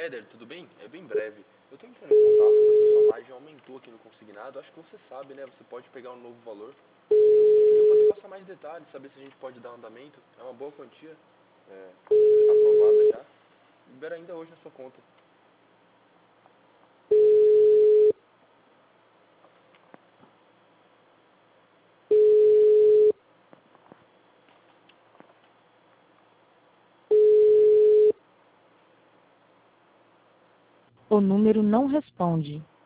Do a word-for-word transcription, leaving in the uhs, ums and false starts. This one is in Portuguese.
Éder, tudo bem? É bem breve. Eu tô entrando em contato porque sua margem aumentou aqui no consignado. Acho que você sabe, né? Você pode pegar um novo valor. Eu queria poder passar mais detalhes, saber se a gente pode dar andamento. É uma boa quantia, é, aprovada já. Libera ainda hoje na sua conta. O número não responde.